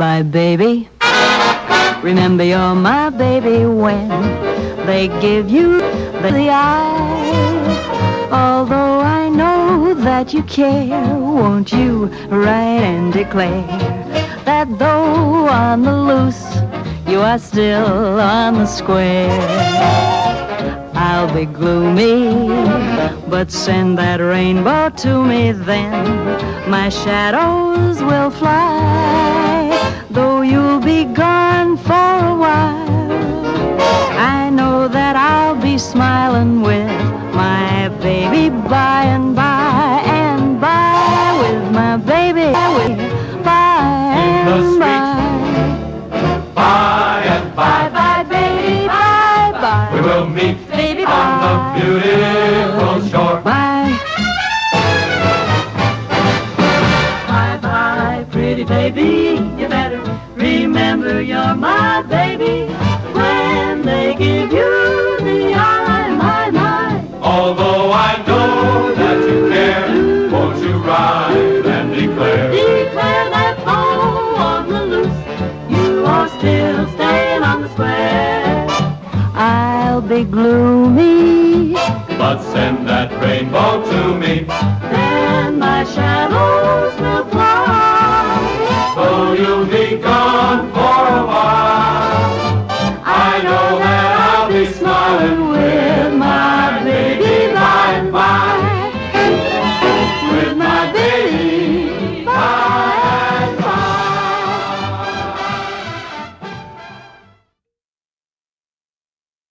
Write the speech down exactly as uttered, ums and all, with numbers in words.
Bye-bye, baby. Remember you're my baby when they give you the eye. Although I know that you care, won't you write and declare that though on the loose, you are still on the square? I'll be gloomy, but send that rainbow to me then. My shadows will fly, though you'll be gone for a while. I know that I'll be smiling with my baby by and by, and by with my baby by and by. By and by, bye, baby, bye, bye. we will meet Baby, on bye. the beautiful shore. Bye. Bye, bye, pretty baby. You better remember you're my baby when they give you the eye, my, my. Although I know that you care, won't you ride and declare Declare that though on the loose, you are still staying on the square. I'll be gloomy, but send that rainbow to me, then my shadows will fly. though you'll be gone for a while. I know that I'll be smiling